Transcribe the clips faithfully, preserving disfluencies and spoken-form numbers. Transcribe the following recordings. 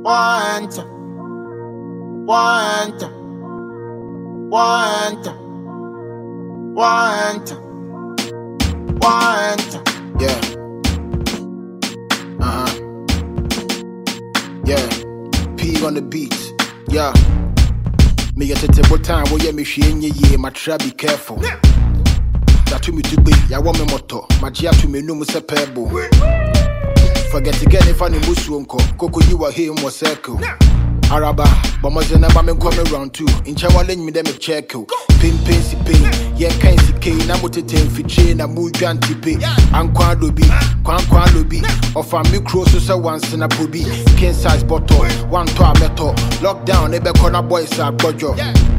Want, want, want, want, want. Yeah. Uh-huh. Yeah. P on the beat. Yeah. Me get a table time where you me sheen ye my try be careful. That to me to be ya want me moto. My jia to me no mu se pebble. Forget again if I need musuonko. Koko you are here more circle. Araba, but my zena ba me come around too. In chawalen me dem check you. Pin pin si pin. Yeah, can si kay na mutete fiche na mu dwan tipe. Ankwa lobi, kwan kwan lobi. Offer me cross so once in a pubi. King size bottle, one to a metal. Lockdown, ebe corner boys are bojo.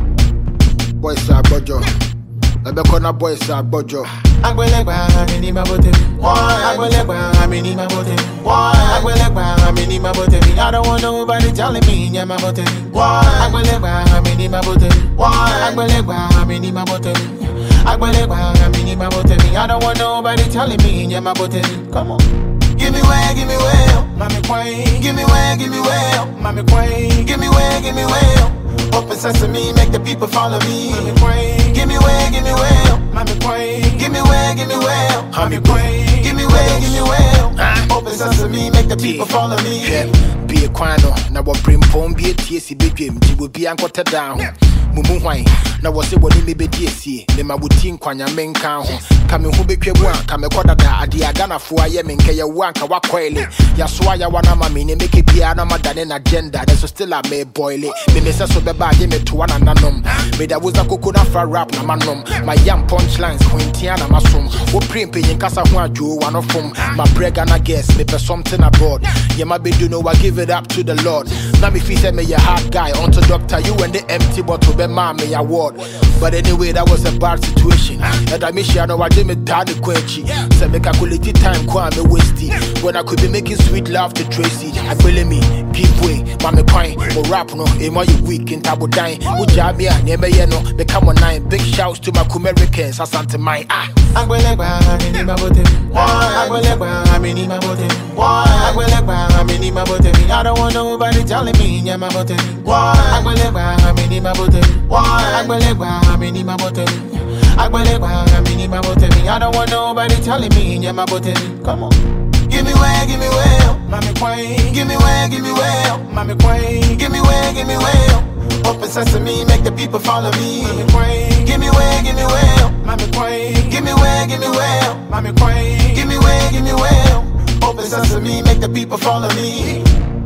Boys are bojo. Ebe corner boys are bojo. Agbelegba amini mabote. Agbelegba amini mabote. Agbelegba amini mabote. I don't want nobody telling me nya mabote. Agbelegba amini mabote. Agbelegba amini mabote. Agbelegba amini mabote. I don't want nobody telling me nya mabote. Come on. Give me way, give me way, mommy queen. Give me way, give me way, mommy queen. Give me way, give me way. Open sesame, make the people follow me. Mommy queen. Give me way, give me way, mommy queen. Give me way, give me way, mommy queen. Give me way, give me way. Open sesame, make the people follow me. Be a quano, now what bring pom be a T S C big game. You will be anchored down. Mumu wine. Now was it what he may be D S C. Then my routine quanya men count. Coming who be one, come a quarter da Adiagana for a yemen, Kaya Wanka Wakwele. Yaswaya wana mammy, make it piano than an agenda. There's still a may boil it. Me miss us so the bag me to one and unknown. Made a was a coconut for rap, na manum. My young punchlines, Quintiana Masum. Who print paying Casa Juan, one of them. My break and I guess, me for something abroad. Yeah, my baby, you know, I give it up to the Lord. Now, if he said me a hard guy, onto doctor, you and the empty bottle, be mommy award. But anyway, that was a bad situation. And I miss you, I know I did me daddy quenchi. So make a quality time, kwa me wasty. When I could be making sweet love to Tracy. I believe me, give way, mommy pine, or rap no, a more week in Tabo Dine. Ujabia, never yeno, become a nine. Big shouts to my Americans, Asante Mai. Ah, Agbelegba amini mabote. Agbelegba amini mabote. Agbelegba amini mabote. I don't want nobody telling me nya mabote. Agbelegba amini mabote. Agbelegba amini mabote. Agbelegba amini mabote. I don't want nobody telling me nya mabote. Come on. Give me way, give me way, mommy queen. Give me way, give me way, mommy queen. Give me way, give me way. Open sesame, make the people follow me. Mommy queen. Give me way, give me way, mommy queen. Give me way, give me way, mommy queen. Give me way, give me way. Open sesame, make the people follow me.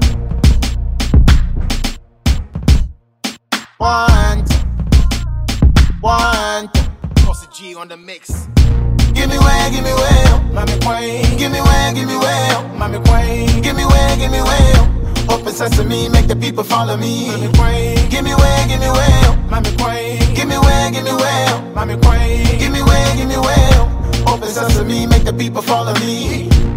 Want, want. Bossy G on the mix. Give me way, give me way, mommy queen. Give me way, give me way, mommy queen. Give me way, give me way. Open sesame, make the people follow me. Mommy queen. Give me way, give me way, mommy queen. Give me way, give me way, mommy queen. Give me way, give me way. Open sesame, make the people follow me.